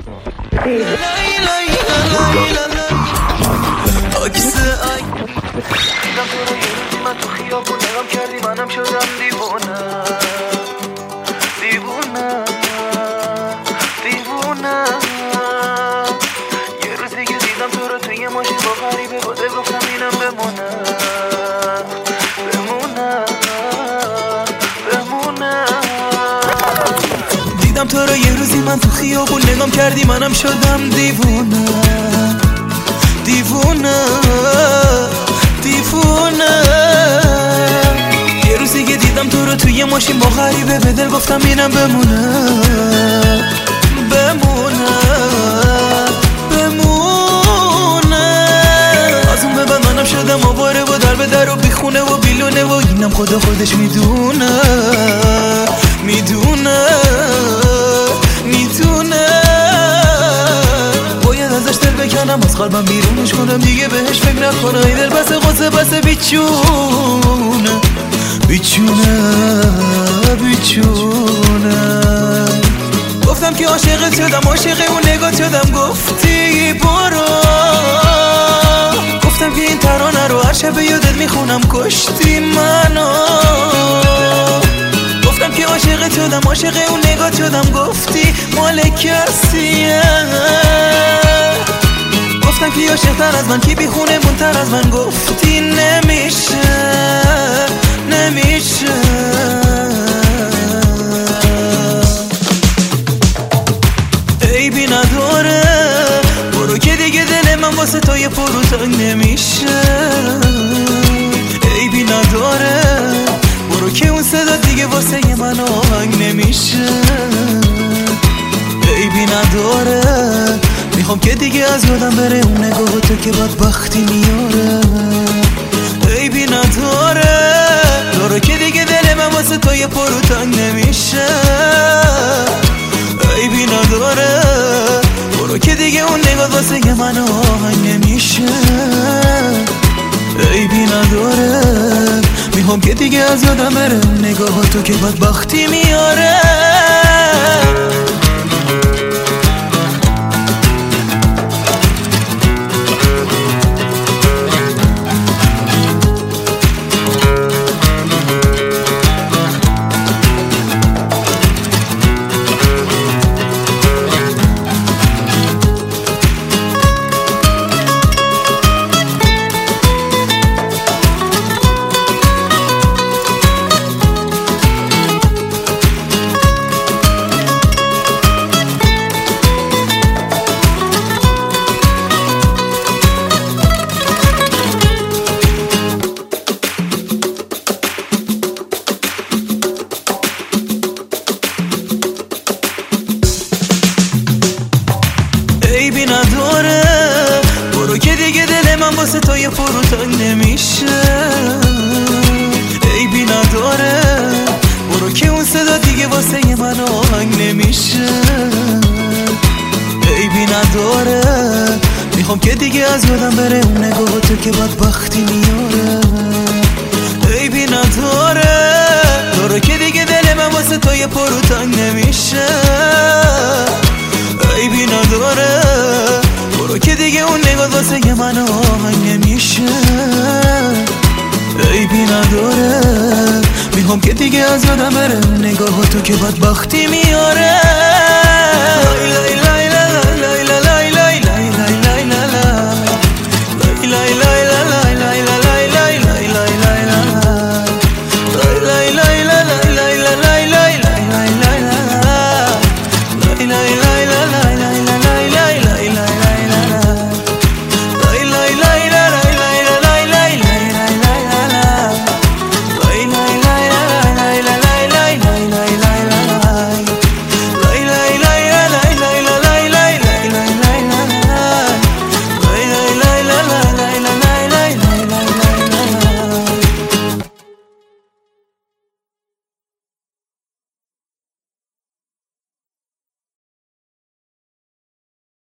دیدم تو رو یه روزی من تو خیابون نگام کردی منم شدم دیوونه دیوونه دیوونه. یه روز دیگه دیدم تو رو توی ماشین با غریبه با دل گفتم اینم بمونه بمونه بمونه. دیدم تو رو یه روزی من تو خیابون نگام کردی منم شدم دیوونه دیوونه دیوونه. یه روزی که دیدم تو رو توی ماشین با غریبه به دل گفتم اینم بمونه بمونه بمونه. از اون به بعد منم شدم آواره و در به در و بیخونه و بیلونه و اینم خدا خودش میدونه میدونه میدونه. باید ازش دل بکنم از قلبم بیرونش کنم دیگه بهش فکر نکنم. این دل بسه قصه بسه بیچونه بیچونه بیچونه. گفتم که عاشقت شدم عاشق اون نگات شدم گفتی برو. گفتم که این ترانه رو هر شب یادت میخونم کشتی منو. گفتم که عاشقت شدم عاشق اون نگات شدم گفتی مال کسیه. گفتم که عاشق‌تر از من کی بیخونه منتر از من گفتی نمیشه نمیشه. عیبی نداره برو که دیگه دل من واسه تو یه پرو تنگ نمیشه. عیبی نداره برو که اون صدا دیگه واسه یه من آهنگ نمیشه. عیبی نداره میخوام که دیگه از یادم بره اون نگاه تو که بدبختی میاره. عیبی نداره داره که دیگه دل من واسه تو یه پرو تنگ نمیشه. عیبی نداره برو که دیگه اون نگاه واسه یه من آهنگ نمیشه. عیبی نداره میخوام که دیگه از یادم بره اون نگاه تو که بدبختی میاره. عیبی نداره برو که دیگه دل من واسه تو یه پرو تنگ نمیشه. عیبی نداره برو که اون صدا دیگه واسه یه من آهنگ نمیشه. عیبی نداره میخوام که دیگه از یادم بره اون نگاه تو که بدبختی میاره. عیبی نداره داره که دیگه دل من واسه تو یه پرو تنگ نمیشه. عیبی نداره برو که دیگه اون نگاه واسه یه من آهنگ نمیشه. عیبی نداره میخوام که دیگه از یادم بره نگاه تو که بدبختی میاره.